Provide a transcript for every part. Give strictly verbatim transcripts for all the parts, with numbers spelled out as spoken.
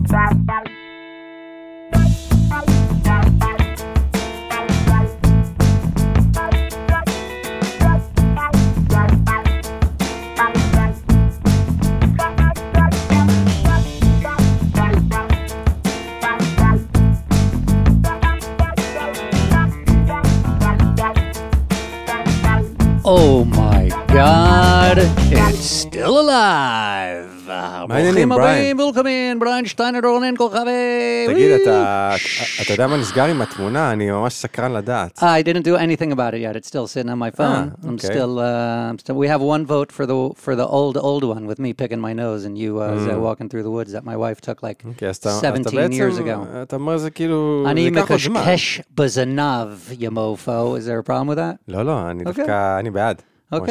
Oh my God, it's still alive. ברוכים הבאים, ולקמים, בריין שטיינר רונן כוכבי. תגיד, אתה יודע מה נסגר עם התמונה? אני ממש סקרן לדעת. I didn't do anything about it yet. It's still sitting on my phone. Ah, I'm okay. still, uh, I'm still, we have one vote for the for the old, old one with me picking my nose and you uh, mm. walking through the woods that my wife took like okay, אז seventeen years ago. אתה אומר זה כאילו, אני מקשקש בזנב, you mofo. Is there a problem with that? לא, לא, אני דווקא, אני בעד. Okay,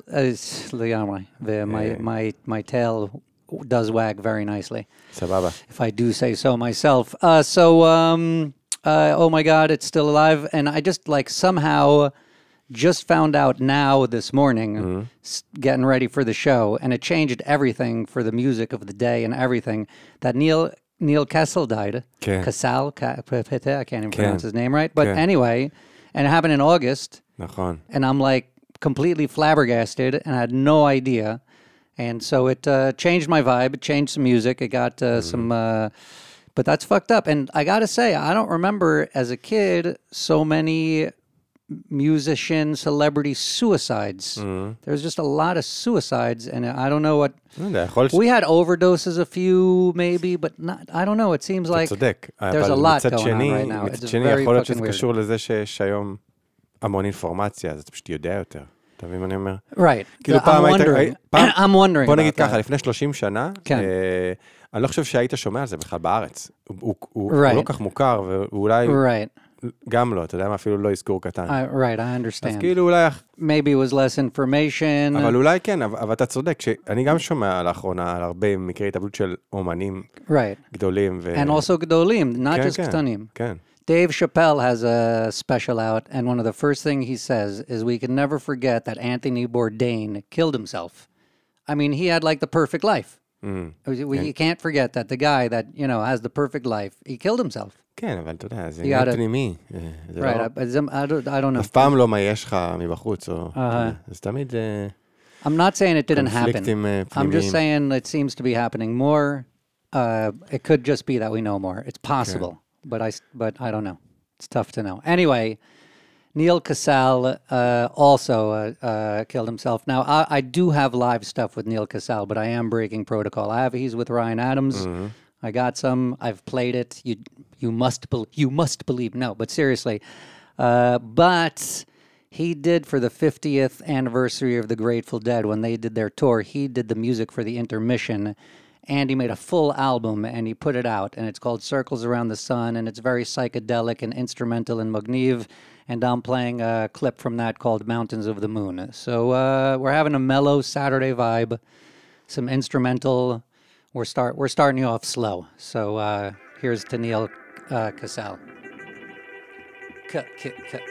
לגמרי. My, my, my tail does wag very nicely. סבבה. If I do say so myself. Uh, so, um, uh, oh my God, it's still alive. And I just like somehow just found out now this morning, mm-hmm. s- getting ready for the show, and it changed everything for the music of the day and everything, that Neil Neil Kessel died. Okay. Kessel, I can't even okay. pronounce his name right. But okay. anyway, and it happened in August. נכון. And I'm like, completely flabbergasted and I had no idea. And so it uh, changed my vibe. It changed some music. It got uh, mm. some, uh, but that's fucked up. And I got to say, I don't remember as a kid so many musician celebrity suicides. Mm. There's just a lot of suicides and I don't know what, we had overdoses a few maybe, but not, I don't know. It seems like there's a lot going on right now. It's very fucking weird. קשור לזה שיש היום המון אינפורמציה, אז אתה פשוט יודע יותר. אתה מבין מה אני אומר? Right. כאילו פעם היית... I'm wondering בוא נגיד ככה, לפני שלושים שנה, אני לא חושב שהיית שומע על זה בכלל בארץ. הוא לא כך מוכר, ואולי גם לא, אתה יודע מה, אפילו לא יזכור קטן. Right, I understand. אז כאילו אולי... Maybe it was less information. אבל אולי כן, אבל אתה צודק, שאני גם שומע לאחרונה על הרבה מקרי התאבדות של אומנים גדולים. And also גדולים, not just קטנים. כן. Dave Chappelle has a special out, and one of the first things he says is we can never forget that Anthony Bourdain killed himself. I mean, he had like the perfect life. Mm. We, you can't forget that the guy that, you know, has the perfect life, he killed himself. כן, אבל אתה יודע, זה עניין פנימי. Right, I don't know. אף פעם לא מה יש לך מבחוץ, או... זה תמיד... I'm not saying it didn't happen. קונפליקטים פנימיים. I'm just saying it seems to be happening more. Uh, it could just be that we know more. It's possible. But I, but I don't know. It's tough to know. Anyway, Neil Cassell uh, also uh, uh, killed himself. Now, I, I do have live stuff with Neil Cassell, but I am breaking protocol. I have. He's with Ryan Adams. Mm-hmm. I got some. I've played it. You you must be, you must believe. No, but seriously. Uh, but he did for the fiftieth anniversary of the Grateful Dead when they did their tour. He did the music for the intermission. And he made a full album, and he put it out, and it's called Circles Around the Sun, and it's very psychedelic and instrumental and magniv, and I'm playing a clip from that called Mountains of the Moon. So uh, we're having a mellow Saturday vibe, some instrumental. We're start we're starting you off slow. So uh, here's to Neil uh, Cassell. Cut, cut, cut.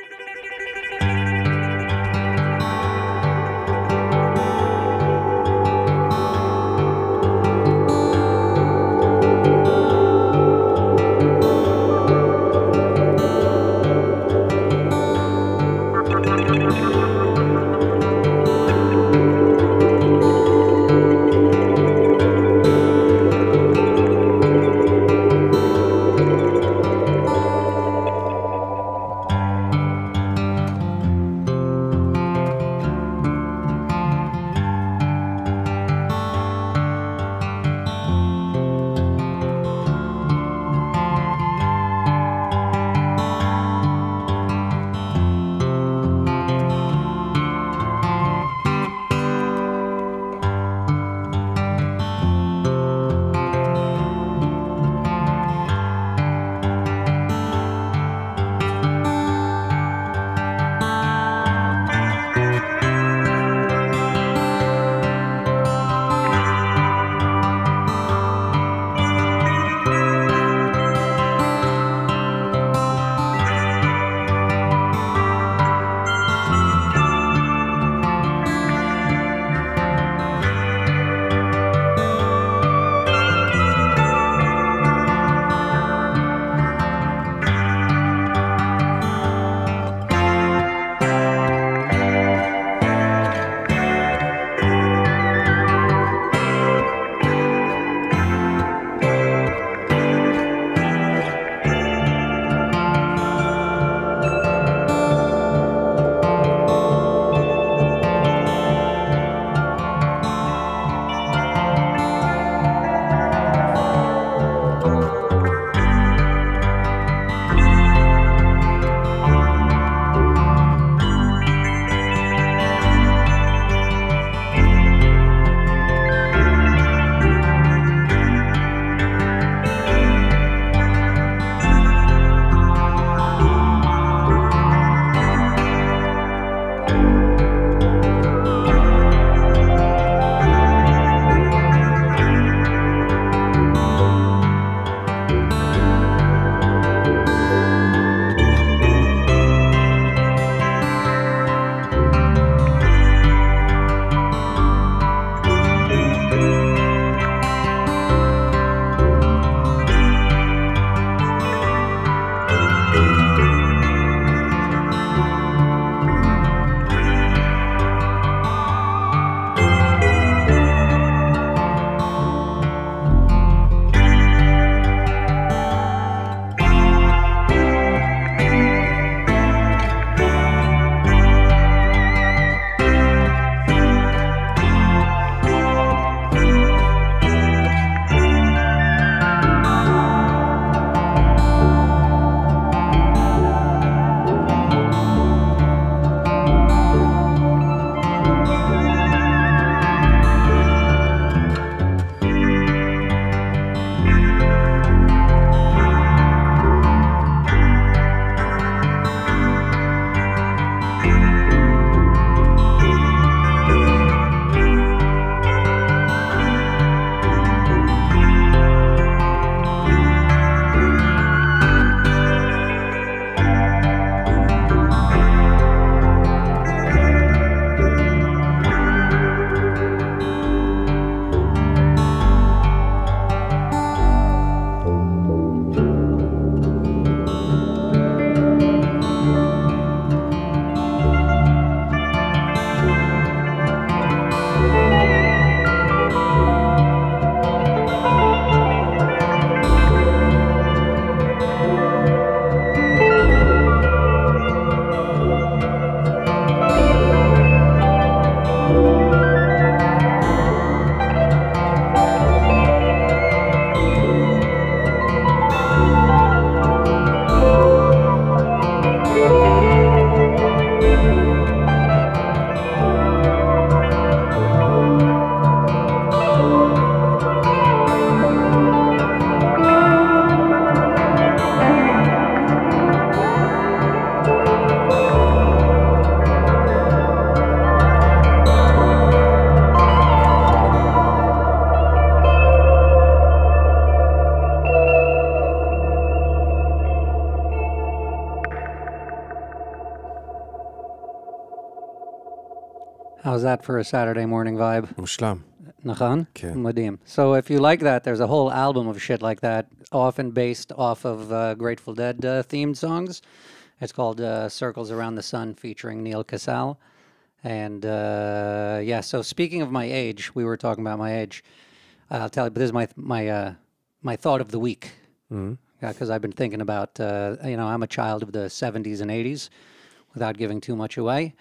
How's that for a Saturday morning vibe? מושלם. נכון? כן. מדהים. So if you like that, there's a whole album of shit like that, often based off of uh, Grateful Dead uh, themed songs. It's called uh, Circles Around the Sun, featuring Neil Casal. And uh, yeah, so speaking of my age, we were talking about my age. I'll tell you, but this is my my uh, my thought of the week. Mm-hmm. Yeah, because I've been thinking about, uh, you know, I'm a child of the seventies and eighties, without giving too much away.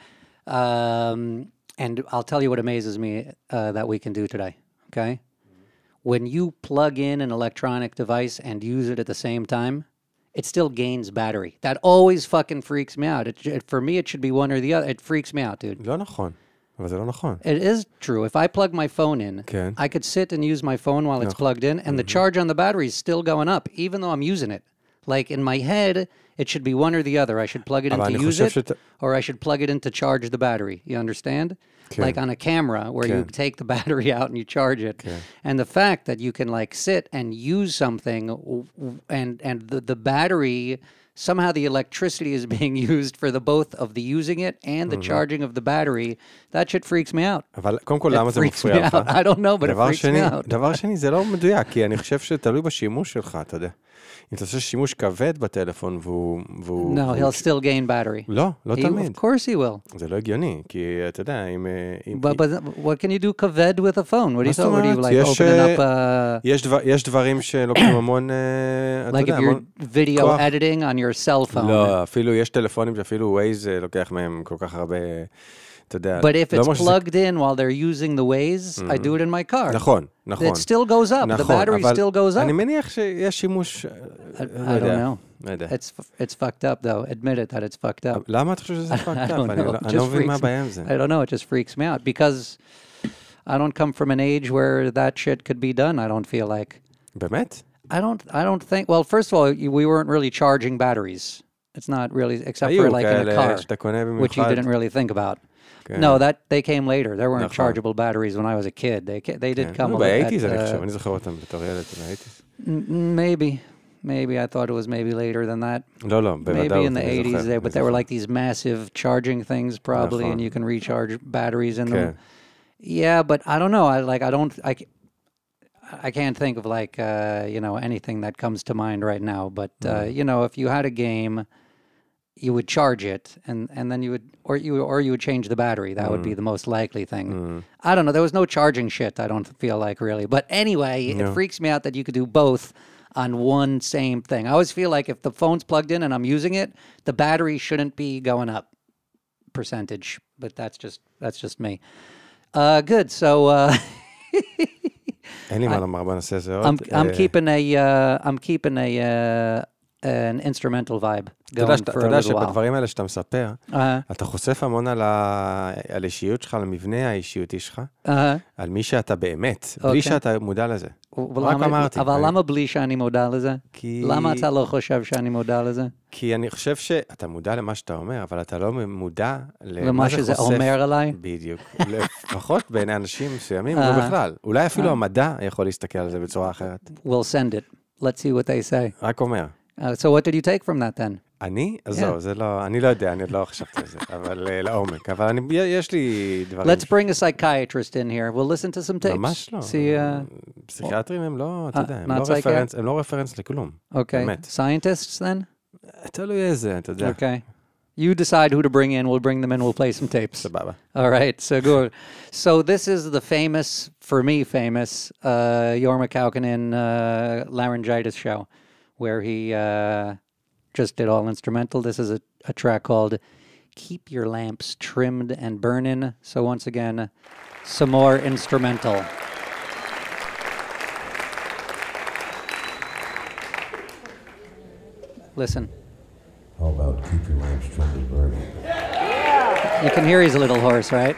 Um, and I'll tell you what amazes me uh, that we can do today, okay? Mm-hmm. When you plug in an electronic device and use it at the same time, it still gains battery. That always fucking freaks me out. It, it, for me, it should be one or the other. It freaks me out, dude. לא נכון. אבל זה לא נכון. It is true. If I plug my phone in, כן. I could sit and use my phone while it's plugged in, and mm-hmm. the charge on the battery is still going up, even though I'm using it. Like, in my head, it should be one or the other. I should plug it in to use it, שת... or I should plug it in to charge the battery. You understand? Okay. Like on a camera, where okay. you take the battery out and you charge it. Okay. And the fact that you can, like, sit and use something, and, and the, the battery... Somehow the electricity is being used for the both of the using it and the mm-hmm. charging of the battery. That shit freaks me out. אבל קודם כל, למה זה מפריע לך? I don't know, but it freaks שני, me out. דבר שני, זה לא מדויק, כי אני חושב שתלוי בשימוש שלך, אתה יודע. אם אתה עושה שימוש כבד בטלפון והוא... והוא no, he'll still gain battery. לא, לא he, תמיד. Of course he will. זה לא הגיוני, כי אתה יודע, אם... But, but what can you do כבד with a phone? What do you thought? What do you like opening up a... יש, דבר, יש דברים שלוקחים המון... like if you're video כוח. Editing on your cell phone. לא, אפילו יש טלפונים שאפילו Waze לוקח מהם כל כך הרבה... But if it's plugged in while they're using the Waze, mm-hmm. I do it in my car. נכון, נכון. It still goes up. נכון, the battery still goes up. אני מניח שיש שימוש... I, I don't know. It's, it's fucked up, though. Admit it that it's fucked up. למה אתה חושב שזה fucked up? אני לא מבין מה הבעיה עם זה. I don't know, it just freaks me out. Because I don't come from an age where that shit could be done, I don't feel like. באמת? I don't, I don't think... Well, first of all, we weren't really charging batteries. It's not really... Except for like in a car, which you didn't really think about. No, that they came later. There weren't chargeable batteries when I was a kid. They they did come. ב-eighties אני חושב, אני זוכר אותם בתור ילד, ב-eighties. Maybe, maybe I thought it was maybe later than that. לא, לא, maybe in the eighties, there, but there were like these massive charging things probably, and you can recharge batteries in them. Yeah, but I don't know. I like I don't I. I can't think of like uh, you know anything that comes to mind right now. But uh, you know, if you had a game. You would charge it, and, and then you would, or you or you would change the battery. That mm. would be the most likely thing. Mm. I don't know. There was no charging shit. I don't feel like really. But anyway, no. It freaks me out that you could do both on one same thing. I always feel like if the phone's plugged in and I'm using it, the battery shouldn't be going up percentage. But that's just that's just me. Uh, good. So. Uh, אין לי מה לומר בנושא הזה עוד. I'm keeping a. Uh, I'm keeping a. Uh, an instrumental vibe going for a little while. אתה יודע שבדברים האלה שאתה מספר, אתה חושף המון על האישיות שלך, על המבנה האישיותי שלך, על מי שאתה באמת, בלי שאתה מודע לזה. רק אמרתי. אבל למה בלי שאני מודע לזה? למה אתה לא חושב שאני מודע לזה? כי אני חושב שאתה מודע למה שאתה אומר, אבל אתה לא מודע למה שזה אומר עליי? בדיוק. לפחות בעיני אנשים מסוימים, לא בכלל. אולי אפילו המדע יכול להסתכל על זה בצורה אחרת. We'll send it. Let's see what they say. רק אומר. Uh, so what did you take from that then? אני? אז זהו, זה לא, אני לא יודע, אני עוד לא חשבתי על זה, אבל לעומק, אבל אני, יש לי דברים. Let's bring a psychiatrist in here. We'll listen to some tapes. ממש לא. פסיכיאטרים הם לא, אתה יודע, הם לא רפרנס, הם לא רפרנס לכלום. Okay. Scientists then? תלוי איזה, אתה יודע. Okay. You decide who to bring in, we'll bring them in, we'll play some tapes. סבבה. All right, so good. So this is the famous, for me famous, uh, Jorma Kaukonen uh, laryngitis show, where he uh, just did all instrumental. This is a, a track called Keep Your Lamps Trimmed and Burnin'. So once again, some more instrumental. Listen. How about keep your lamps trimmed and burning? Yeah! You can hear he's a little hoarse, right?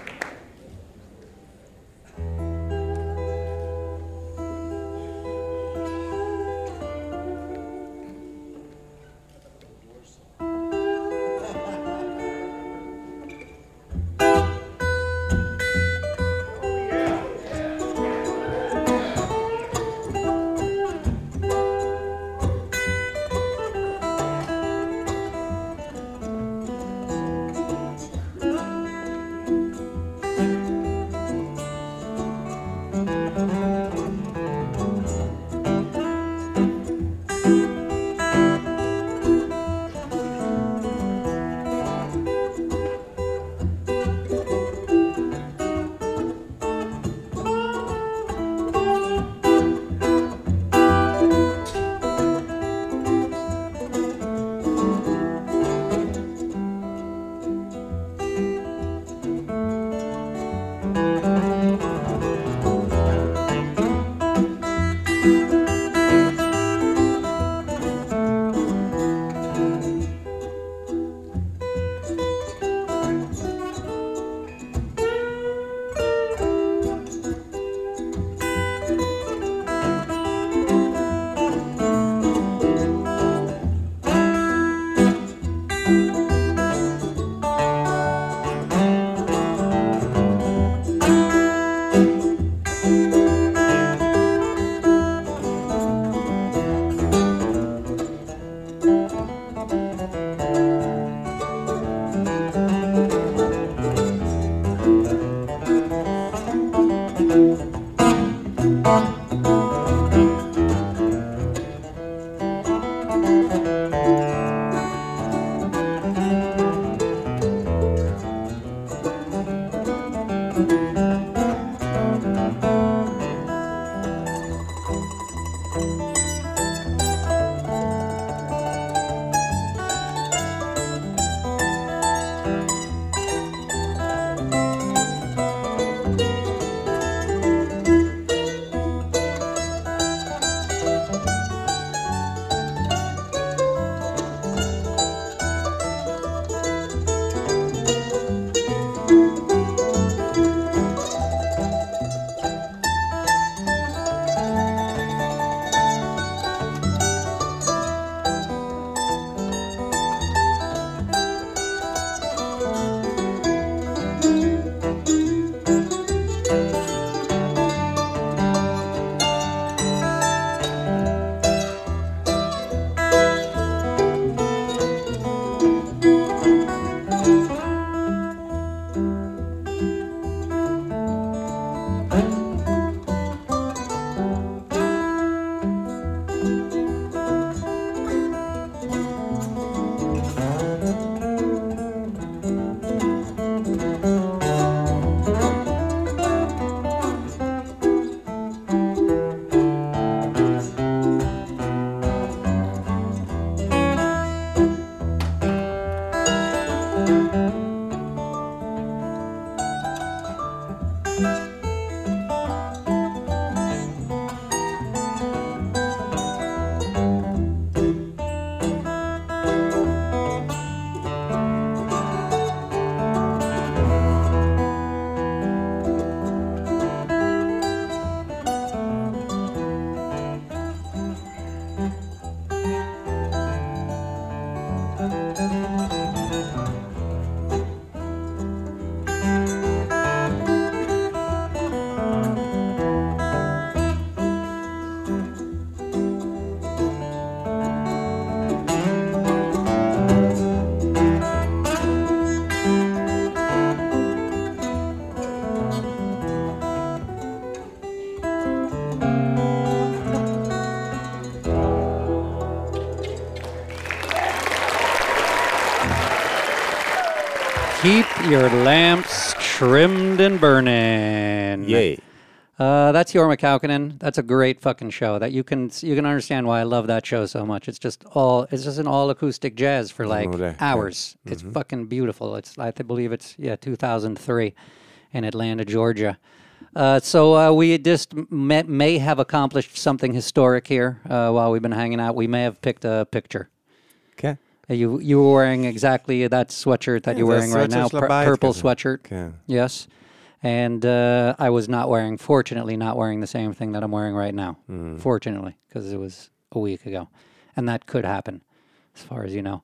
Keep your lamps trimmed and burning. Yay. Uh, that's Jorma Kaukonen. That's a great fucking show. That you can you can understand why I love that show so much. It's just all it's just an all acoustic jazz for like oh, hours. Yeah. It's mm-hmm. fucking beautiful. It's I believe it's yeah two thousand three in Atlanta, Georgia. Uh, so uh, we just may, may have accomplished something historic here uh, while we've been hanging out. We may have picked a picture. Okay. You you were wearing exactly that sweatshirt that yeah, you're wearing right now, pur- purple sweatshirt. Okay. Yes. And uh, I was not wearing, fortunately, not wearing the same thing that I'm wearing right now. Mm. Fortunately, because it was a week ago. And that could happen, as far as you know.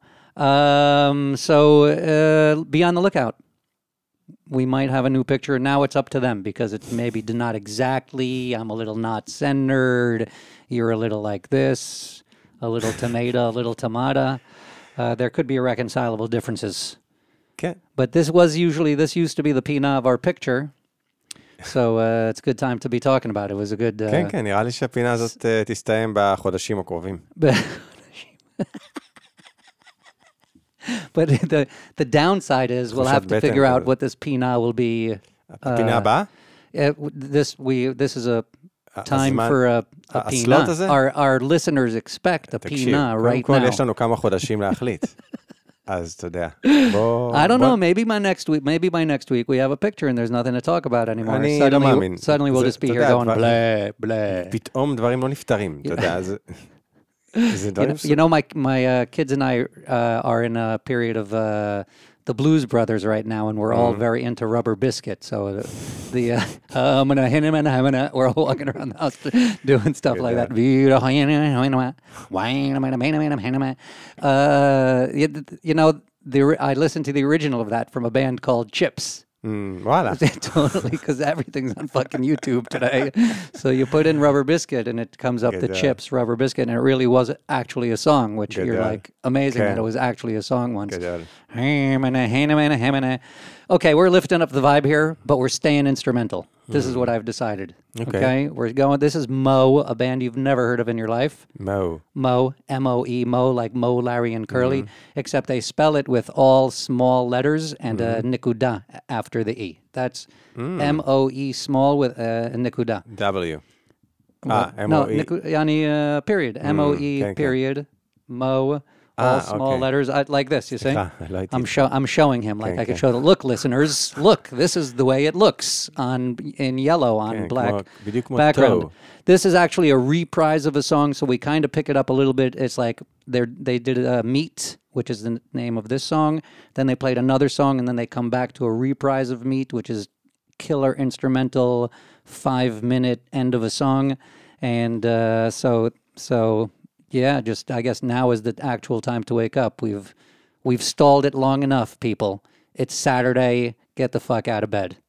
Um, so uh, be on the lookout. We might have a new picture. Now it's up to them because it's maybe not exactly, I'm a little not centered, you're a little like this, a little tomato, a little tomato. Uh, there could be irreconcilable differences. Okay. But this was usually, this used to be the פינה of our picture. So uh, it's a good time to be talking about it. It was a good... Uh, כן, כן, נראה לי שהפינה הזאת uh, תסתיים בחודשים הקרובים. But the the downside is we'll have to figure out what this פינה will be. הפינה הבאה? This, we, this is a time for a, a פינה. Our, our listeners expect a פינה right now. קודם כל יש לנו כמה חודשים להחליט. אז אתה יודע. I don't know, maybe by next week, maybe by next week we have a picture and there's nothing to talk about anymore. אני לא מאמין. Suddenly we'll just be here going blah, blah. פתאום דברים לא נפתרים, אתה יודע, אז... You know, my my uh, kids and I uh, are in a period of uh, the Blues Brothers right now, and we're all mm. very into Rubber Biscuit. So the, the uh, I'm gonna hit him and I'm gonna we're all walking around the house doing stuff Good like that. Uh, you, you know, the I listened to the original of that from a band called Chips. Mm, voila. Totally, because everything's on fucking YouTube today. So you put in Rubber Biscuit and it comes up Good the job. Chips, Rubber Biscuit, and it really was actually a song, which Good you're job. Like, amazing okay. that it was actually a song once. Okay, we're lifting up the vibe here, but we're staying instrumental. This mm. is what I've decided. Okay. okay. We're going, this is Mo, a band you've never heard of in your life. Mo. Mo, M O E, Mo, like Mo, Larry, and Curly, mm. except they spell it with all small letters and mm. a nikuda after the E. That's mm. M O E small with a nikuda. W. Ah, M O E. No, Yani, uh, period. M O E, mm, period. Mo. All ah, small okay. letters, I, like this, you see? I'm, show, I'm showing him, like okay, I could okay. show the, look, listeners, look, this is the way it looks on in yellow on okay, black כמו, background. This is actually a reprise of a song, so we kind of pick it up a little bit. It's like they did a Meat, which is the name of this song. Then they played another song, and then they come back to a reprise of Meat, which is killer instrumental, five-minute end of a song. And uh, so so... Yeah, just I guess now is the actual time to wake up. We've we've stalled it long enough, people. It's Saturday. Get the fuck out of bed.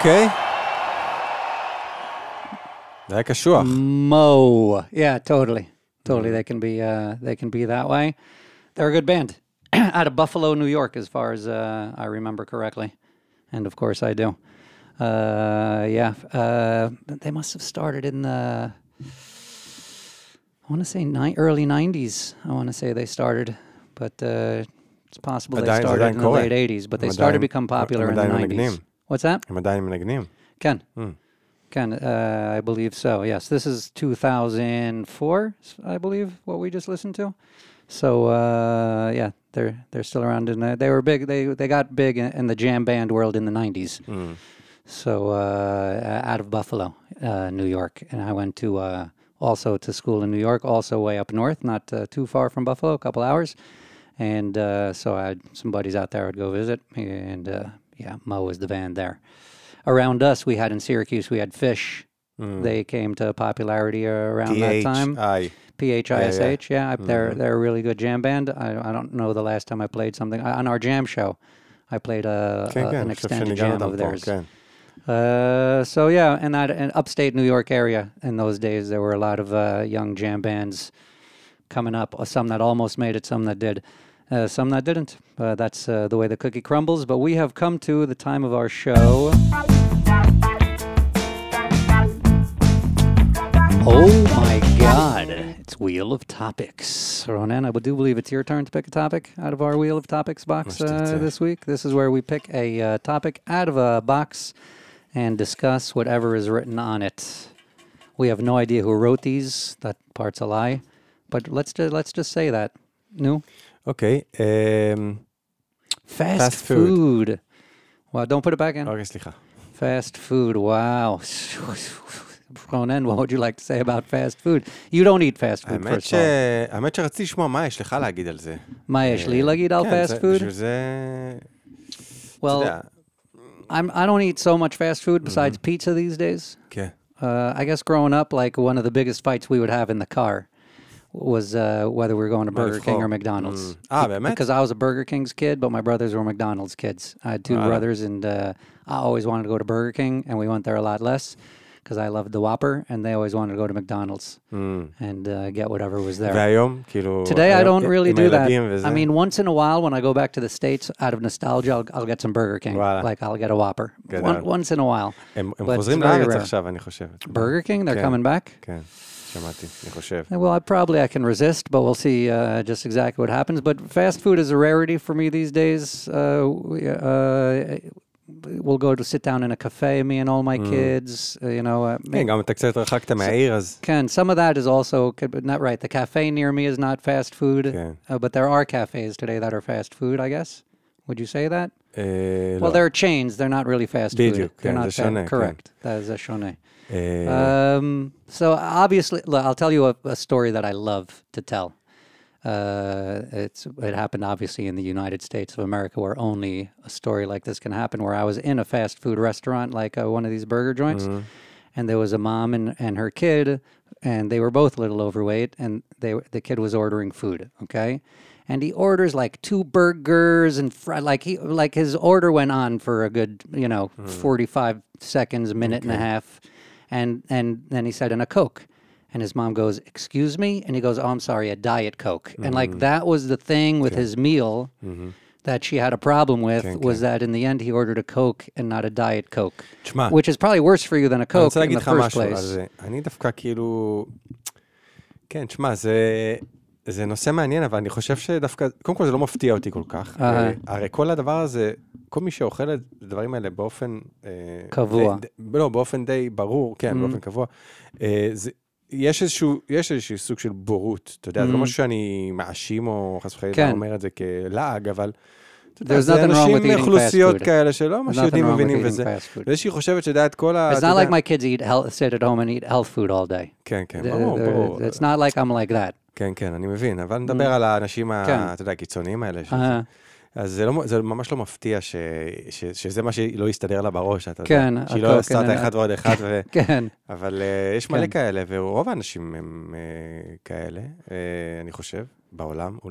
אוקיי. זה היה קשוח. Mo. Yeah, totally. Totally. Mm. They can be, uh, they can be that way. They're a good band. Out of Buffalo, New York, as far as uh, I remember correctly. And of course I do. Uh, yeah. Uh, they must have started in the, I want to say ni- early nineties. I want to say they started. But uh, it's possible they started in the late eighties. But they started to become popular in the nineties. What's that? הם עדיין מנגנים. כן. כן, uh, I believe so. Yes, this is two thousand four, I believe, what we just listened to. So, uh, yeah, they're they're still around. In the, they were big. They they got big in, in the jam band world in the nineties. Mm. So, uh, out of Buffalo, uh, New York. And I went to uh, also to school in New York, also way up north, not uh, too far from Buffalo, a couple hours. And uh, so I had some buddies out there I would go visit. And, uh, yeah, Mo was the band there. Around us, we had in Syracuse, we had Fish. Mm. They came to popularity around P H I. that time. P H I S H, yeah. yeah. yeah. Mm-hmm. They're, they're a really good jam band. I, I don't know the last time I played something. I, on our jam show, I played a, okay, a, okay. an extended jam of theirs. Okay. Uh, so, yeah, in that in upstate New York area, in those days, there were a lot of uh, young jam bands coming up. Some that almost made it, some that did. Uh, some that didn't. Uh, that's uh, the way the cookie crumbles. But we have come to the time of our show. Oh my God. It's Wheel of Topics. Ronan, I do believe it's your turn to pick a topic out of our Wheel of Topics box uh, this week. This is where we pick a uh, topic out of a box and discuss whatever is written on it. We have no idea who wrote these. That part's a lie. But let's, ju- let's just say that. No? Okay. Um, fast, fast food. food. Well, don't put it back in. Okay, סליחה. Fast food. Wow. Ronan, what would you like to say about fast food? You don't eat fast food, first of all. האמת שרציתי לשמוע מה יש לך להגיד על זה. מה יש לי להגיד על fast food? בשביל זה... Well, I'm, I don't eat so much fast food besides mm-hmm. pizza these days. Okay. Uh, I guess growing up, like one of the biggest fights we would have in the car was uh, whether we were going to Burger King or McDonald's. Mm. Ah, באמת? Because I was a Burger King's kid, but my brothers were McDonald's kids. I had two ah. brothers, and uh, I always wanted to go to Burger King, and we went there a lot less because I loved the Whopper, and they always wanted to go to McDonald's mm. and uh, get whatever was there. והיום, כאילו, Today, I don't really do that. I mean, once in a while, when I go back to the States, out of nostalgia, I'll, I'll get some Burger King. Voilà. Like, I'll get a Whopper. One, once in a while. הם חוזרים לארץ עכשיו, אני חושב. Burger King? They're coming back? כן. שמעתי, אני חושב. Well, I probably I can resist, but we'll see uh, just exactly what happens. But fast food is a rarity for me these days. Uh, we, uh, we'll go to sit down in a cafe, me and all my mm. kids, uh, you know. Uh, כן, גם אתה קצת רחקת מהעיר, אז... כן, some of that is also, not right, the cafe near me is not fast food, כן. uh, but there are cafes today that are fast food, I guess. Would you say that? Uh, well, לא. they're chains, they're not really fast food. בדיוק, they're כן, not זה שונה. Correct, כן. that is a shone. Um, so obviously, I'll tell you a, a story that I love to tell. Uh, it's it happened obviously in the United States of America, where only a story like this can happen. Where I was in a fast food restaurant, like uh, one of these burger joints, mm-hmm. and there was a mom and, and her kid, and they were both a little overweight, and they the kid was ordering food. Okay. And he orders like two burgers and fr- like he like his order went on for a good, you know, mm. forty-five seconds, a minute okay. and a half. And and then he said, and a Coke. And his mom goes, excuse me? And he goes, oh, I'm sorry, a Diet Coke. Mm-hmm. And like that was the thing with okay. his meal mm-hmm. that she had a problem with okay, was okay. that in the end he ordered a Coke and not a Diet Coke. תשמע, which is probably worse for you than a Coke in the first place. זה. אני דווקא כאילו... כן, תשמע, זה... זה נושא מעניין, אבל אני חושב שדווקא, קודם כל זה לא מפתיע אותי כל כך. Uh-huh. הרי כל הדבר הזה, כל מי שאוכל את הדברים האלה באופן... קבוע. די, לא, באופן די ברור, כן, mm-hmm. באופן קבוע. זה, יש איזשהו, יש איזשהו סוג של בורות, אתה יודע, mm-hmm. זה לא משהו שאני מאשים או חס וחלילה כן. אומר את זה כלעג, אבל... זה אנשים מאוכלוסיות כאלה שלא, מה שיודעים מבינים וזה. וזה שהיא חושבת שדעת כל ה... It's not like my kids eat health, sit at home and eat health food all day. כן, כן, ברור, ברור. It's not like I'm like that. כן, כן, אני מבין, אבל נדבר על האנשים, אתה יודע, הקיצוניים האלה. אז זה ממש לא מפתיע שזה מה שלא יסתדר לה בראש, אתה יודע. שהיא לא עשתה את האחד ועוד אחד, אבל יש מלא כאלה, ורוב האנשים הם כאלה, אני חושב, בעולם אולי.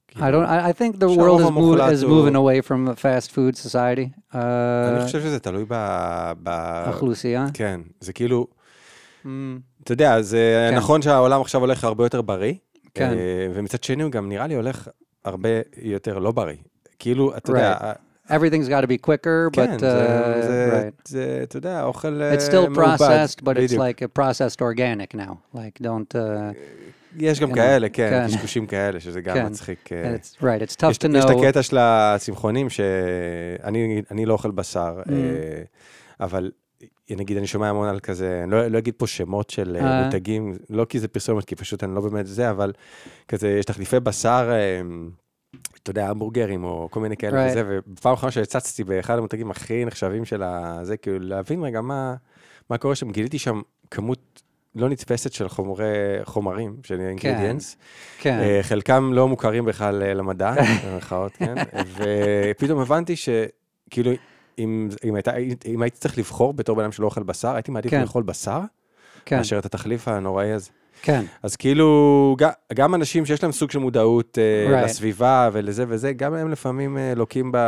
I don't, I, I think the world is, move, is moving away from a fast food society. אני חושב שזה תלוי ב... אוכלוסייה? כן, זה כאילו, אתה יודע, זה נכון שהעולם עכשיו הולך הרבה יותר בריא, ומצד שני הוא גם נראה לי הולך הרבה יותר לא בריא. כאילו, אתה יודע... Everything's got to be quicker, but uh, right. זה, אתה יודע, אוכל It's still processed, but it's like a processed organic now. Like, don't... Uh, יש גם כאלה, כן, קשקושים כאלה, שזה גם מצחיק. Right, it's tough to know. יש את הקטע של הצמחונים, שאני לא אוכל בשר, אבל נגיד, אני שומע המון על כזה, אני לא אגיד פה שמות של מותגים, לא כי זה פרסומת, כי פשוט אני לא באמת זה, אבל כזה, יש תחליפי בשר... אתה יודע, המבורגרים או כל מיני כאלה וזה, ובפעם אחרונה שהצצתי באחד המותגים הכי נחשבים של זה, כאילו להבין רגע מה, מה קורה שם, גיליתי שם כמות לא נתפסת של חומרי, חומרים, של אינגרידיאנס, חלקם לא מוכרים בכלל למדע, במרכאות, כן, ופתאום הבנתי שכאילו, אם, אם, הייתה, אם הייתי צריך לבחור בתור בן אדם שלא אוכל בשר, הייתי מעדיף לאכול בשר, מאשר את התחליף הנוראי הזה. כן. אז כאילו, גם אנשים שיש להם סוג של מודעות לסביבה ולזה וזה, גם הם לפעמים לוקים ב...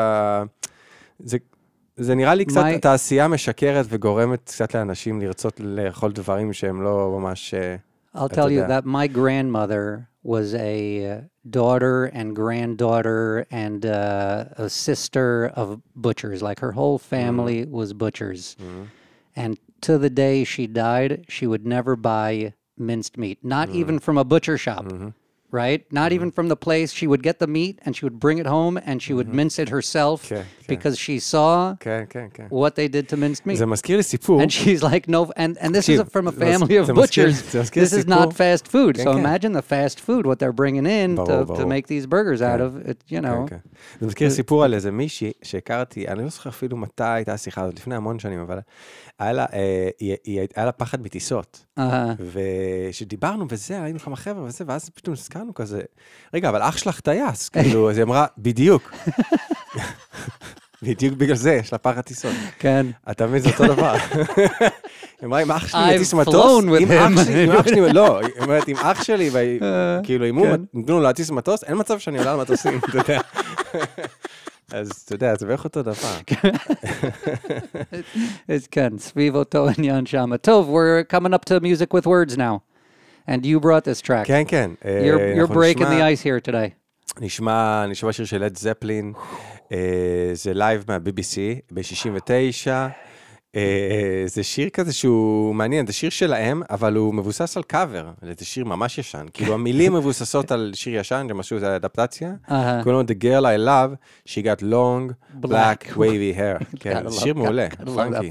זה נראה לי קצת תעשייה משקרת וגורמת קצת לאנשים לרצות לאכול דברים שהם לא ממש... I'll tell you that my grandmother was a daughter and granddaughter and uh, a sister of butchers. Like her whole family mm-hmm. was butchers. Mm-hmm. And to the day she died, she would never buy minced meat, not mm-hmm. even from a butcher shop. Mm-hmm. Right? Not mm-hmm. even from the place. She would get the meat and she would bring it home and she would mm-hmm. mince it herself okay, okay. because she saw okay, okay, okay. what they did to minced meat. זה מזכיר לי סיפור. And she's like, no, and, and this is from a family of butchers. This is not fast food. So imagine the fast food, what they're bringing in to, to make these burgers out of it, you know. זה מזכיר לי סיפור על איזה מישהי שהכרתי, אני לא זוכר אפילו מתי הייתה השיחה הזאת, לפני המון שנים, אבל היה לה פחד מטיסות. ושדיברנו וזה, היינו כמה חבר'ה וזה, ואז פתאום הזכרנו כזה, רגע, אבל אח שלך טייס, כאילו, אז היא אמרה, בדיוק. בדיוק בגלל זה, יש לה פחד טיסות. כן. אתה מבין, זה אותו דבר. היא אמרה, אם אח שלי יטיס מטוס, אם אח שלי, לא, היא אומרת, אם אח שלי, כאילו, אם הוא נתנו לו להטיס מטוס, אין מצב שאני עולה למטוסים, אתה יודע. אז אתה יודע, זה בערך אותו דבר. כן, סביב אותו עניין שם. טוב, we're coming up to music with words now. And you brought this track. כן, כן. You're, you're breaking the ice here today. נשמע, נשמע שיר של לד זפלין. זה לייב מה-בי בי סי ב-שישים ותשע. זה שיר כזה שהוא מעניין, זה שיר שלהם, אבל הוא מבוסס על קאבר. זה שיר ממש ישן. כאילו המילים מבוססות על שיר ישן, הם עשו איזו אדפטציה. קוראים לו The Girl I Love, She Got Long, Black, Wavy Hair. כן, זה שיר מעולה. פאנקי.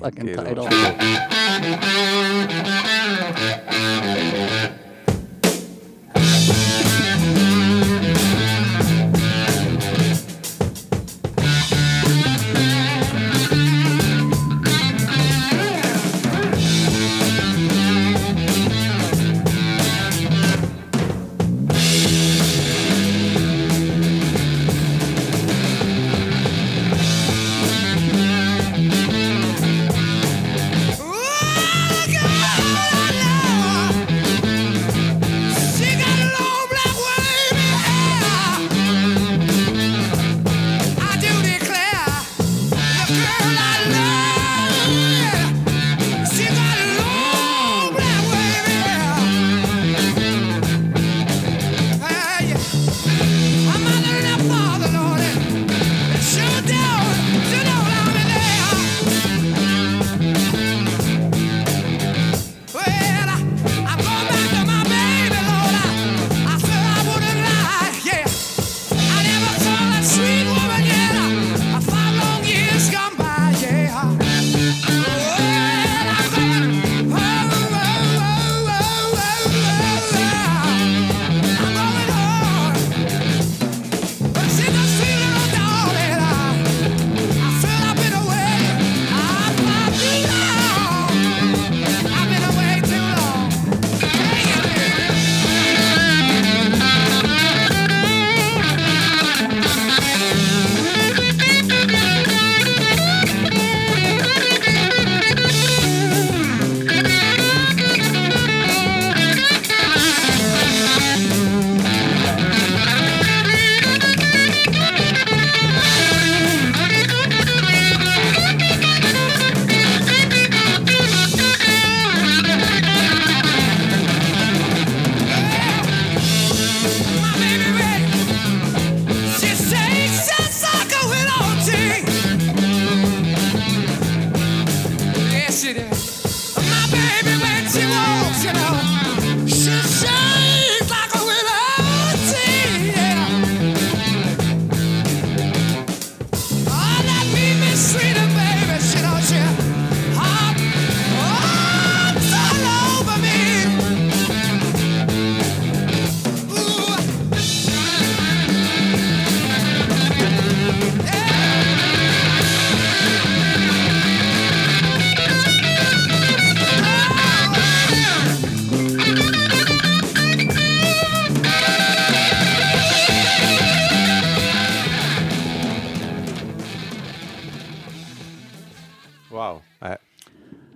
Ooh!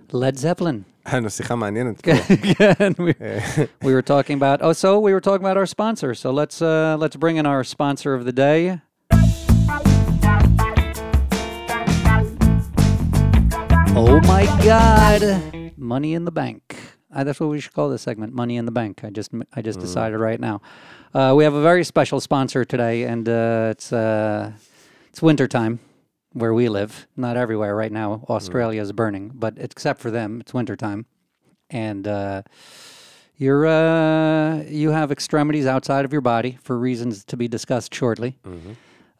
Led Zeppelin. היה לנו שיחה מעניינת. Again, we, we were talking about, oh, so we were talking about our sponsor. So let's uh, let's bring in our sponsor of the day. Oh my God, Money in the Bank. Uh, that's what we should call this segment, Money in the Bank. I just I just mm. decided right now. Uh, we have a very special sponsor today, and uh, it's uh, it's wintertime. Where we live, not everywhere right now. Australia mm. is burning, but except for them, it's wintertime. And uh, you're, uh, you have extremities outside of your body for reasons to be discussed shortly. Mm-hmm.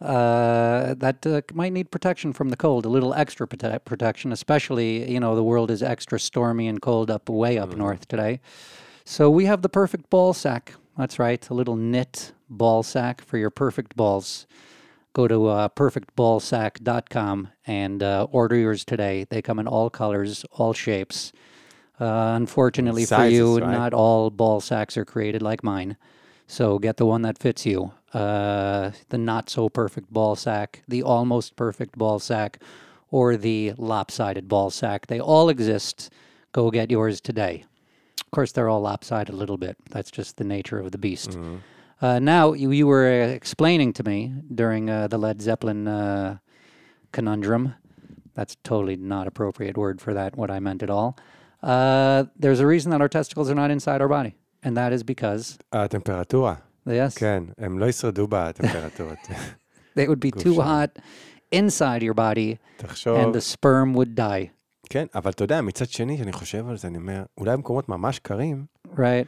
Uh, that uh, might need protection from the cold, a little extra prote- protection, especially, you know, the world is extra stormy and cold up way up mm-hmm. north today. So we have the perfect ball sack. That's right, a little knit ball sack for your perfect balls. Go to uh, perfect ball sack dot com and uh, order yours today. They come in all colors, all shapes. Uh, unfortunately Sizes, for you, right? Not all ball sacks are created like mine. So get the one that fits you. Uh, the not-so-perfect ball sack, the almost-perfect ball sack, or the lopsided ball sack. They all exist. Go get yours today. Of course, they're all lopsided a little bit. That's just the nature of the beast. Mm-hmm. Uh, now, you, you were uh, explaining to me during uh, the Led Zeppelin uh, conundrum, that's totally not appropriate word for that, what I meant at all. Uh, there's a reason that our testicles are not inside our body, and that is because... הטמפרטורה. Yes. כן, הם לא ישרדו בטמפרטורות. They would be too hot inside your body, תחשוב... and the sperm would die. כן, אבל אתה יודע, מצד שני, שאני חושב על זה, אני אומר, אולי במקומות ממש קרים... Right.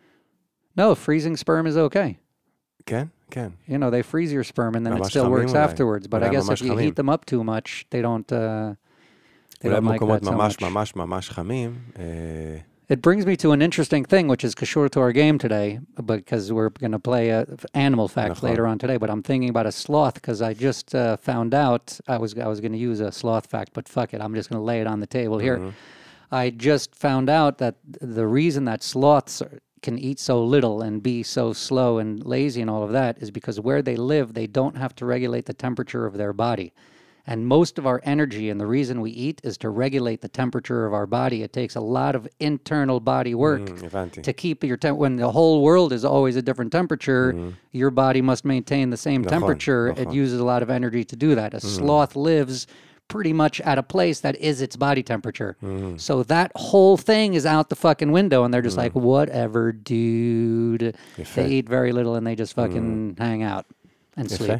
No, freezing sperm is okay. כן, כן. You know, they freeze your sperm and then it still works אולי. afterwards. But I guess if you חמים. heat them up too much, they don't, uh, they אולי don't like במקומות that so ממש much. ממש ממש חמים. Uh... It brings me to an interesting thing, which is kashur to our game today, because we're going to play a animal fact later on today. But I'm thinking about a sloth because I just uh, found out I was I was going to use a sloth fact, but fuck it, I'm just going to lay it on the table here. Mm-hmm. I just found out that the reason that sloths are, can eat so little and be so slow and lazy and all of that is because where they live, they don't have to regulate the temperature of their body. And most of our energy and the reason we eat is to regulate the temperature of our body. It takes a lot of internal body work mm, to keep your temp. When the whole world is always a different temperature, mm. your body must maintain the same temperature. It uses a lot of energy to do that. A mm. sloth lives pretty much at a place that is its body temperature. Mm. So that whole thing is out the fucking window, and they're just mm. like, whatever, dude. They eat very little, and they just fucking mm. hang out and sleep.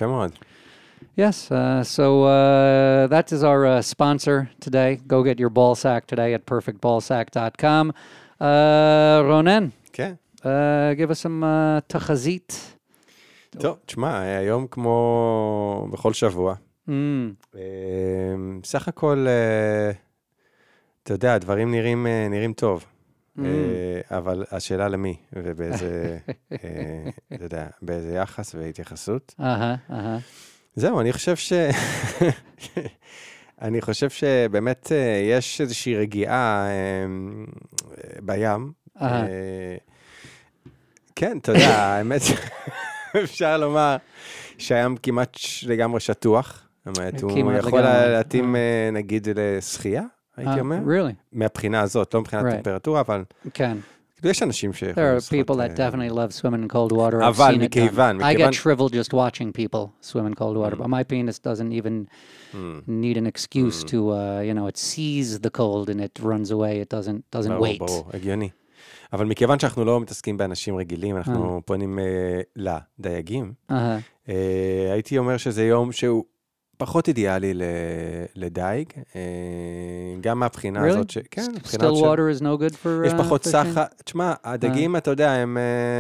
Yes, uh, so uh, that is our uh, sponsor today. Go get your ball sack today at perfect ball sack dot com. Uh, Ronen, כן. uh, give us some uh, תחזית. טוב, תשמע, היום כמו בכל שבוע. Mm. Uh, סך הכל, uh, אתה יודע, הדברים נראים, uh, נראים טוב. Mm. Uh, אבל השאלה למי, ובאיזה, uh, אתה יודע, באיזה יחס והתייחסות. אהה, אהה. זהו, אני חושב ש... אני חושב שבאמת יש איזושהי רגיעה בים. כן, אתה יודע, האמת אפשר לומר שהים כמעט לגמרי שטוח. הוא יכול להתאים, נגיד, לשחייה, הייתי אומר. מהבחינה הזאת, לא מבחינת טמפרטורה, אבל... כן. יש אנשים ש... There are people that definitely love swimming in cold water. I've seen it done. I get shriveled just watching people swim in cold water, but my penis doesn't even need an excuse to, uh, you know, it sees the cold and it runs away. It doesn't doesn't wait. ברור, הגיוני. אבל מכיוון שאנחנו לא מתעסקים באנשים רגילים, אנחנו פונים לדייגים. הייתי אומר שזה יום שהוא פחות אידיאלי לדייג, גם מהבחינה הזאת ש... כן, מבחינת ש... Still water is no good for... יש פחות סחה... תשמע, הדגים, אתה יודע, הם...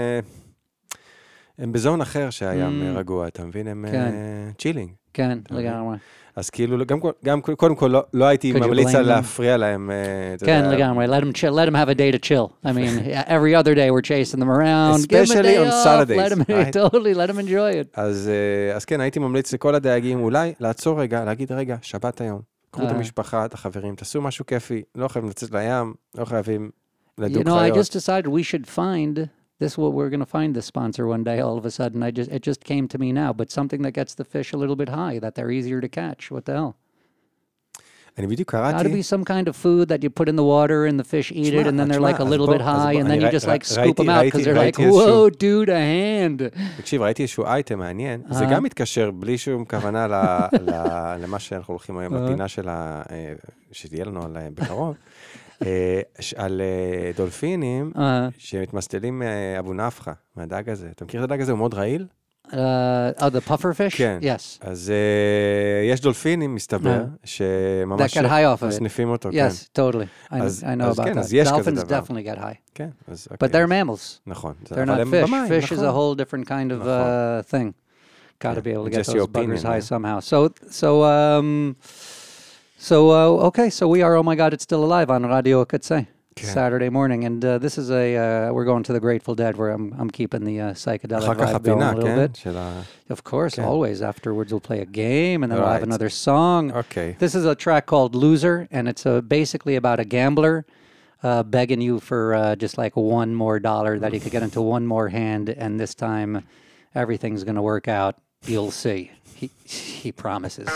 הם בזון אחר שהים רגוע, אתה מבין? הם צ'ילינג. כן, לגמרי. אז כאילו, גם קודם כל לא הייתי ממליץ על להפריע להם. כן, לגמרי. Let them chill. Let them have a day to chill. I mean, every other day we're chasing them around. Especially on Saturdays. Let them, totally, let them enjoy it. אז כן, הייתי ממליץ לכל הדייגים אולי לעצור רגע, להגיד רגע, שבת היום. קחו את המשפחה, את החברים, תעשו משהו כיפי, לא חייבים לצאת לים, לא חייבים לדוג חיות. You know, I just decided we should find... This what we're going to find the sponsor one day. All of a sudden, I just it just came to me now. But something that gets the fish a little bit high, that they're easier to catch. What the hell? אני בדיוק Got to קראתי... be some kind of food that you put in the water and the fish eat it, and then they're like a little bit high, and then you just like scoop them out because they're like, whoa, dude, a hand. תקשיב, ראיתי איזשהו אייטם מעניין, זה גם מתקשר בלי שום כוונה למה שאנחנו הולכים היום לפינה שתהיה לנו בקרוב, על דולפינים שמתמסטלים אבו נפחה, מהדג הזה. אתה מכיר את הדג הזה? הוא מאוד רעיל? Uh, oh, the puffer fish? כן. Yes. אז uh, יש דולפינים, מסתבר, uh, שממש מסניפים אותו. Yes, כן. totally. I, אז, I know אז about כן, that. אז יש Dolphins כזה דבר. definitely get high. כן. אז, But they're mammals. נכון. They're not fish. במים, fish נכון. is a whole different kind of uh, thing. Got to yeah. be able to get Just those opinion, buggers high yeah. somehow. So, so, um, so, uh, okay, so we are, oh my God, it's still alive on Radio Katsai. Saturday morning, and uh, this is a, uh, we're going to the Grateful Dead, where I'm I'm keeping the uh, psychedelic vibe going a little bit. Of course, okay. Always. Afterwards, we'll play a game, and then right. we'll have another song. Okay. This is a track called Loser, and it's uh, basically about a gambler uh, begging you for uh, just like one more dollar that he could get into one more hand, and this time everything's going to work out. You'll see. He, he promises.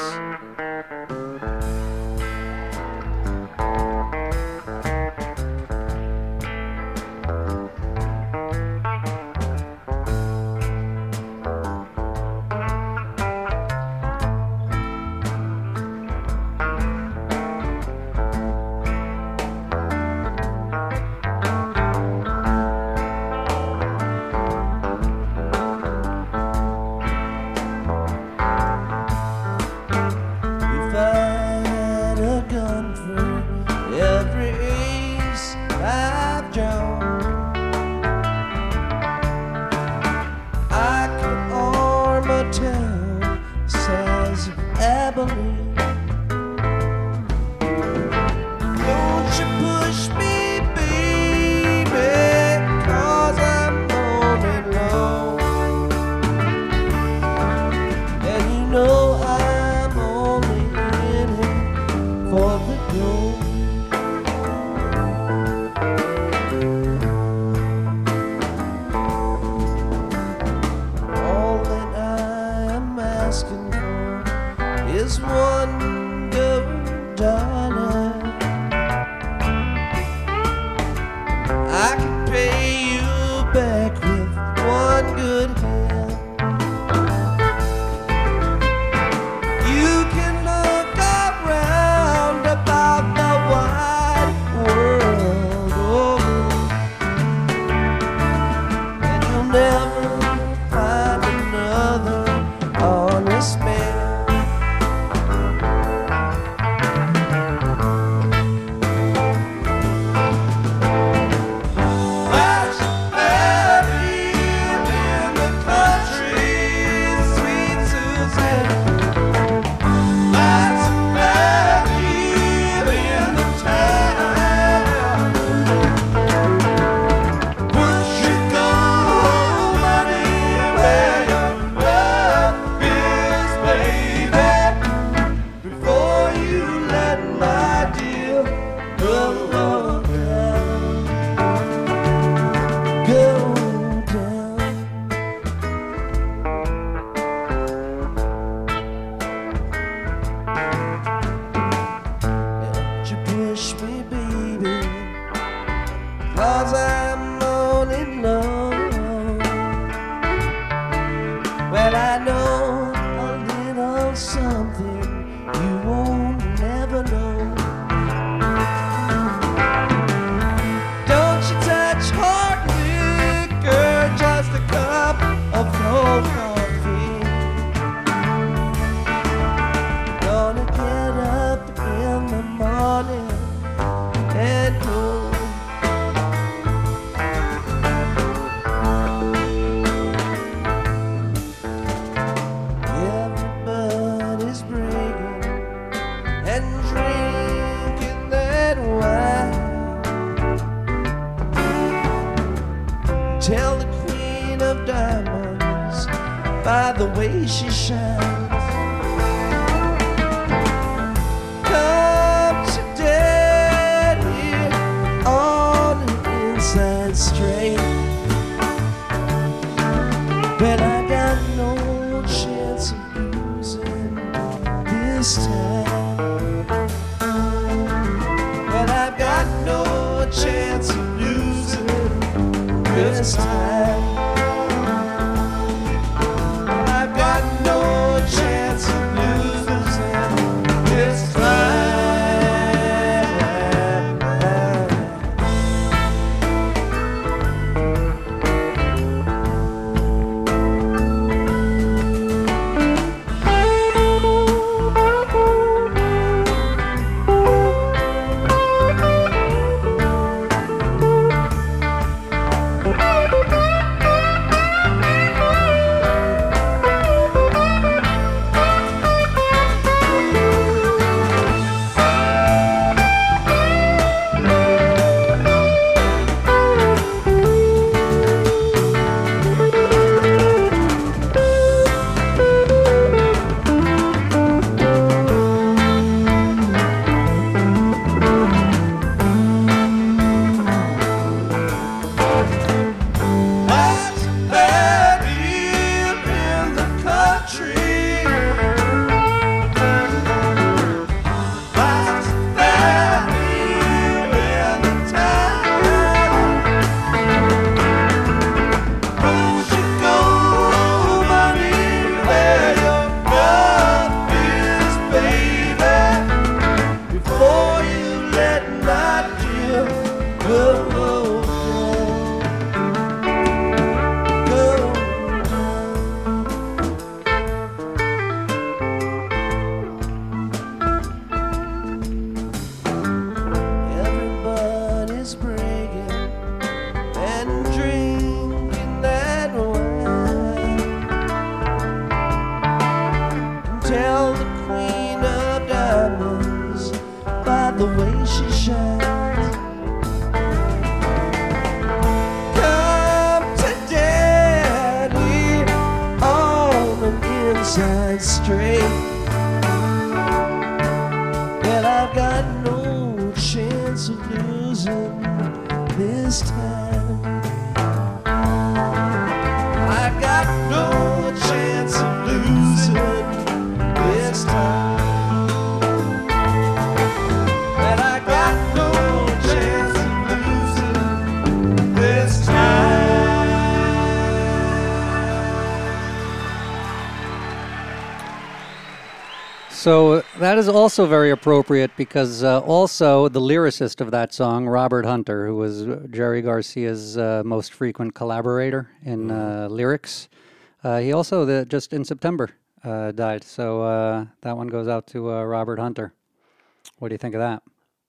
Tell the queen of diamonds by the way she shines. Come to daddy on the inside straight, but I got no chance of losing this time. this time. I've got no chance of losing this time. So that is also very appropriate because uh, also the lyricist of that song, Robert Hunter, who was Jerry Garcia's uh, most frequent collaborator in uh, lyrics, uh, he also the, just in September uh, died. So uh, that one goes out to uh, Robert Hunter. What do you think of that?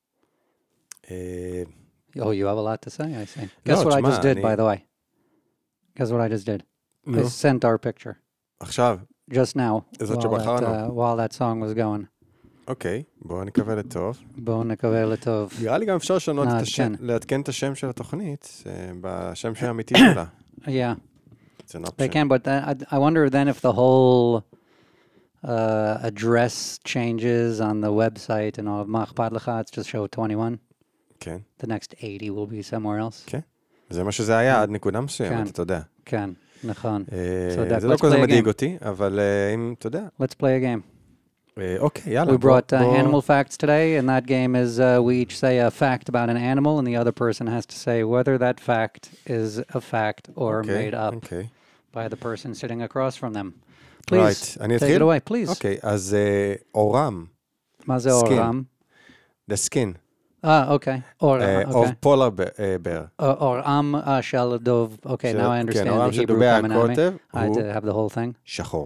Uh, oh, you have a lot to say, I see. Guess no, what I תשמע, just did, אני... by the way? Guess what I just did? No. I sent our picture. עכשיו. Just now, זאת while that, שבחרנו. uh, while that song was going. אוקיי, בואו נקווה לטוב. בואו נקווה לטוב. נראה לי גם אפשר לשנות את השם, לעדכן את השם של התוכנית בשם של האמיתי שלה. Yeah. It's an option. They can, but uh, I, I wonder then if the whole uh, address changes on the website and all. מה אכפת לך? It's just show twenty-one. כן. The next eighty will be somewhere else. כן. זה מה שזה היה עד נקודה מסוימת, אתה יודע. כן, נכון. זה לא כל זה מדאיג אותי, אבל אם, אתה יודע. Let's play a game. אוקיי, יאללה. We brought uh, animal facts today, and that game is uh, we each say a fact about an animal, and the other person has to say whether that fact is a fact or okay, made up okay. by the person sitting across from them. Please, right. take it away, please. אוקיי, אז אורם. מה זה אורם? The skin. Ah, okay. Or, uh, okay. Of polar bear. Uh, or am uh, shell dove. Okay, now I understand כן, the Hebrew commonality. I had to have the whole thing. שחור.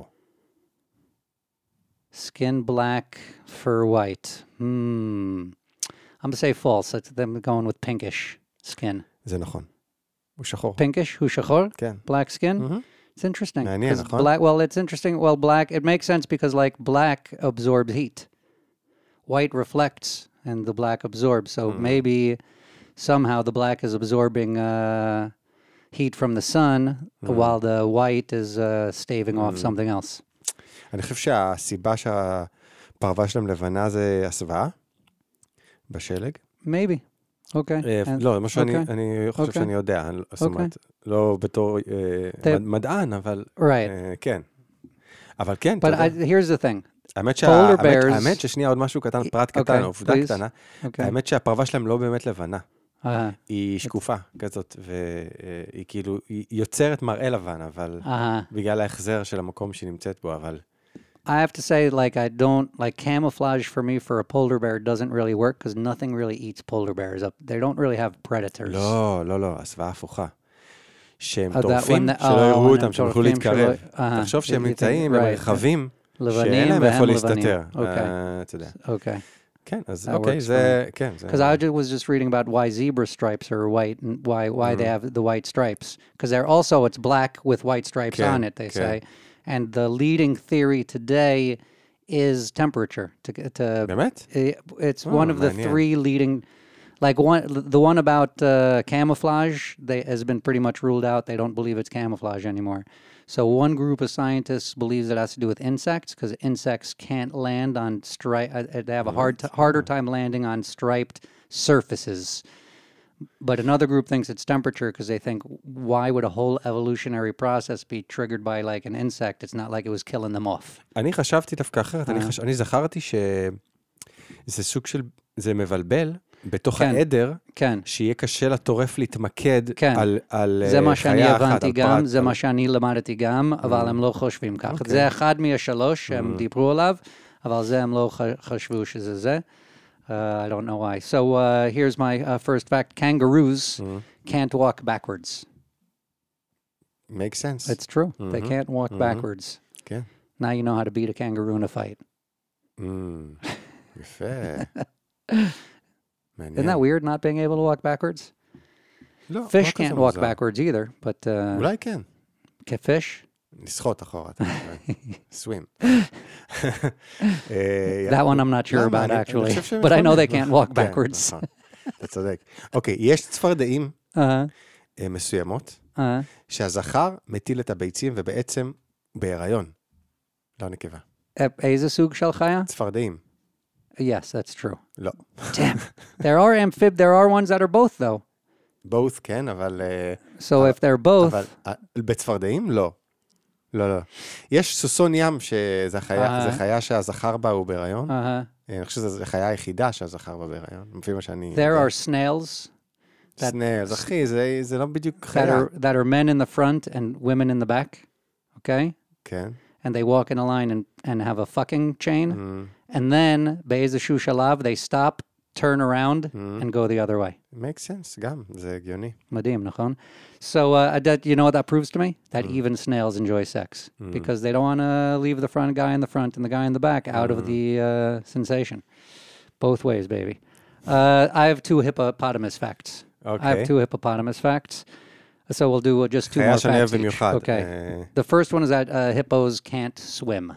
Skin black, fur white. Hmm. I'm going to say false. It's them going with pinkish skin. זה נכון. הוא שחור. Pinkish? הוא שחור? כן. Black skin? Mm-hmm. It's interesting. מעניין, נכון? Black, well, it's interesting. Well, black, it makes sense because like black absorbs heat. White reflects and the black absorbs. So mm. maybe somehow the black is absorbing uh, heat from the sun mm. while the white is uh, staving mm. off something else. אני חושב שהסיבה שהפרווה שלהם לבנה זה הסוואה בשלג. Maybe. אוקיי. לא, מה שאני חושב שאני יודע, זאת אומרת, לא בתור מדען, אבל כן. אבל כן, אתה יודע. But here's the thing. האמת ששנייה עוד משהו קטן, פרט קטן, עובדה קטנה, האמת שהפרווה שלהם לא באמת לבנה. אה, היא שקופה כזאת, והיא כאילו, היא יוצרת מראה לבן, אבל אה. בגלל ההחזר של המקום שהיא נמצאת בו, אבל... I have to say, like, I don't, like, camouflage for me for a polar bear doesn't really work because nothing really eats polar bears up. They don't really have predators. לא, לא, לא, הסוואה הפוכה. שהם Oh, that טורפים, one that- שלא oh, יראו when אותם, הם שהם יוכלו טורפים, להתקרב. שלא- אה, תחשוב שהם you think- נמצאים right. במרחבים, שאין לבנים להם איפה והם להסתתר. לבנים. אוקיי. אה, אתה יודע. Okay. כן, אז That אוקיי, works זה... כן, זה... Because I ju- was just reading about why zebra stripes are white and why why they have the white stripes. Because they're also, it's black with white stripes Okay, on it, they okay. say. And the leading theory today is temperature. To, to באמת? It's Oh, one of the מעניין. three leading, like one, the one about uh, camouflage they, has been pretty much ruled out. They don't believe it's camouflage anymore. So one group of scientists believes it has to do with insects because insects can't land on stripe. Uh, they have a hard, t- harder time landing on striped surfaces. But another group thinks it's temperature because they think, why would a whole evolutionary process be triggered by like an insect? It's not like it was killing them off. אני חשבתי דווקא אחרת, אני חש- אני זכרתי שזה סוג של... זה מבלבל בתוך כן. העדר, כן. שיהיה קשה לטורף להתמקד כן. על על, זה אה, מה שאני חיה אחת, הבנתי על גם, פרט, זה על- מה שאני למדתי גם, אבל הם לא חושבים כך. אוקיי. זה אחד מהשלוש שהם דיברו עליו, אבל זה הם לא ח- חשבו שזה זה. Uh, I don't know why. So uh, here's my uh, first fact. Kangaroos can't walk backwards. Makes sense. It's true. They can't walk backwards. כן. Now you know how to beat a kangaroo in a fight. Mm, יפה. מעניין. Isn't that weird not being able to walk backwards? לא, לא Fish כזה can't walk מוזר. backwards either, but uh, אולי כן. ca- fish? לשחות אחורה. אתה מתכוון. swim. אה, That one I'm not sure למה? about אני- אני actually, חושב שהם but I know they יכולים. can't walk כן, backwards. נכון. אתה צודק. אוקיי, יש צפרדעים Uh-huh, אה, מסוימות, uh-huh. שהזכר מטיל את הביצים ובעצם בהיריון. לא נקבה. א- איזה סוג של חיה? צפרדעים. Yes, that's true. לא. Damn. There are amphib. There are ones that are both though. both כן, אבל... אה, So if they're both, אבל אה, בצפרדעים? לא. לא, לא. יש סוסון ים, שזה חיה, אה. זה חיה שהזכר בה הוא בהיריון. uh-huh. אני חושב שזו החיה היחידה שהזכר בה בהיריון, לפי מה שאני... there are snails that- סנלס, אחי, זה, זה לא בדיוק that חיה. are that are men in the front and women in the back. Okay, כן. and they walk in a line and and have a fucking chain, and then באיזשהו שלב they stop, turn around, and go the other way. make sense, גם, זה הגיוני. מדהים, נכון? So uh, that, you know what that proves to me? That even snails enjoy sex because they don't want to leave the front guy in the front and the guy in the back out of the uh, sensation. Both ways, baby. Uh, I have two hippopotamus facts. I Okay. have two hippopotamus facts. So we'll do uh, just two חיה more שאני אוהב facts each. במיוחד. Okay. אה, The first one is that uh, hippos can't swim.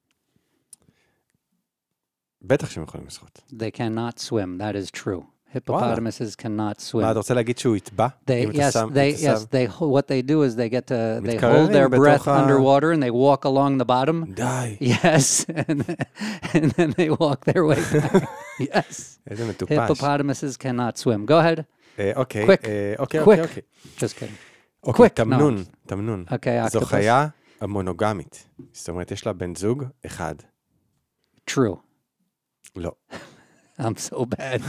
בטח שהם יכולים לשחות. They cannot swim. That is true. Hippopotamuses cannot swim. מה, אתה רוצה להגיד שהוא יטבע? They אם אתה yes, שם- they אתה yes, שם- they ho- what they do is they get to they מתקררים hold their breath בתוך ה- underwater and they walk along the bottom. די, Yes, and, and then they walk their way back. Yes, איזה מטופש. hippopotamuses cannot swim. Go ahead. אה, אוקיי, Quick. אה, אוקיי, Quick. אוקיי, אוקיי. Just kidding. אוקיי, Quick, תמנון, תמנון. Okay, זו octopus. חיה המונוגמית. זאת אומרת, יש לה בן זוג אחד. True. לא. I'm so bad.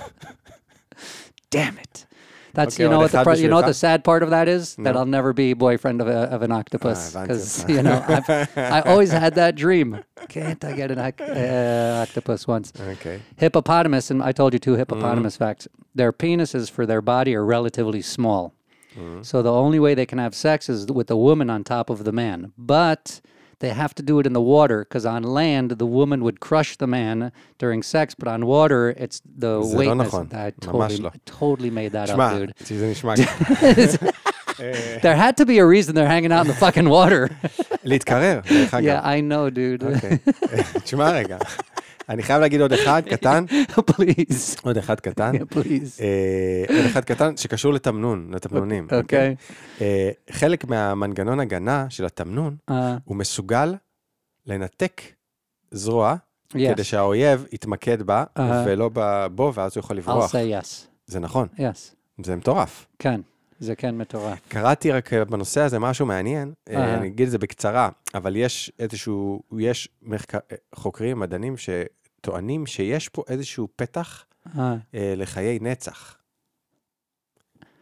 Damn it. That's Okay, you know עוד what the אחד pro- you know what בשבילך? the sad part of that is that No. I'll never be boyfriend of a of an octopus Ah, הבנתי because אותך. you know I've, I always had that dream. Can't I get an oc- uh, octopus once? אוקיי. Hippopotamus, and I told you two hippopotamus facts. Their penises for their body are relatively small. So the only way they can have sex is with the woman on top of the man. But they have to do it in the water because on land, the woman would crush the man during sex, but on water, it's the זה לא weight. נכון. I ממש totally, לא. I totally made that שמע, up, dude. זה נשמע... There had to be a reason they're hanging out in the fucking water. להתקרר, דרך אגב. Yeah, I know, dude. אוקיי. תשמע רגע. אני חייב להגיד עוד אחד קטן. Please. עוד אחד קטן. Yeah, please. אה, עוד אחד קטן שקשור לתמנון, לתמנונים. אוקיי. אה, חלק מהמנגנון הגנה של התמנון, Uh, הוא מסוגל לנתק זרוע, yes. כדי שהאויב יתמקד בה, אהה. ולא ב- בו, ואז הוא יכול I'll לברוח. say yes. זה נכון, Yes. זה מטורף. כן. זה כן מטורף. קראתי רק בנושא הזה משהו מעניין, אה, אהה. אני אגיד את זה בקצרה, אבל יש איזשהו, יש מחקר, חוקרים, מדענים, שטוענים שיש פה איזשהו פתח Uh, אה, לחיי נצח.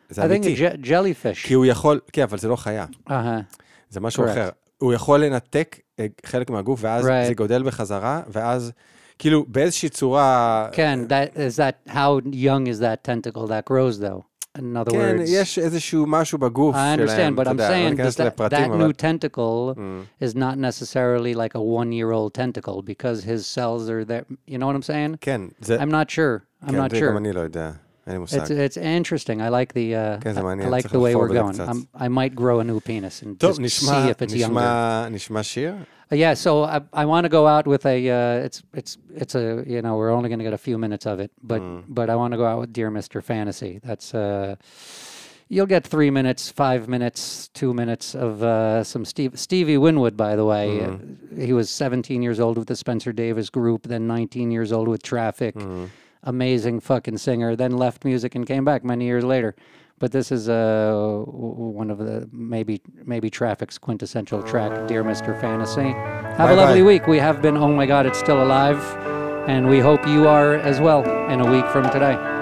זה I think אמיתי. a je- jellyfish. כי הוא יכול, כן, אבל זה לא חיה. Uh-huh. זה משהו Correct. אחר. הוא יכול לנתק אה, חלק מהגוף, ואז Right. זה גודל בחזרה, ואז, כאילו, באיזושהי צורה... Ken, that, is that, how young is that tentacle that grows though? In other כן, words, יש איזשהו משהו בגוף I שלהם, understand, but אתה I'm יודע, לא saying ניכנס does that, לפרטים, that אבל... new tentacle is not necessarily like a one-year-old tentacle because his cells are there. You know what I'm saying? כן, זה... I'm not sure. I'm כן, not זה גם sure. אני לא יודע. אין לי מושג. It's it's interesting. I like the uh, כן, זה I, I מעניין, like צריך the way לחפור we're בזה going. קצת. I'm, I might grow a new penis and טוב, just נשמע, see if it's younger. נשמע, נשמע שיר? Uh, yeah, so I, I want to go out with a. Uh, it's it's it's a. You know, we're only going to get a few minutes of it, but but I want to go out with Dear Mister Fantasy. That's. Uh, you'll get three minutes, five minutes, two minutes of uh, some Steve Stevie Winwood. By the way, uh, he was seventeen years old with the Spencer Davis Group, then nineteen years old with Traffic. Amazing fucking singer. Then left music and came back many years later. But this is uh, w- one of the maybe maybe Traffic's quintessential track, Dear Mister Fantasy. Have Bye a lovely bye. week. We have been, oh my God, it's still alive. And we hope you are as well in a week from today.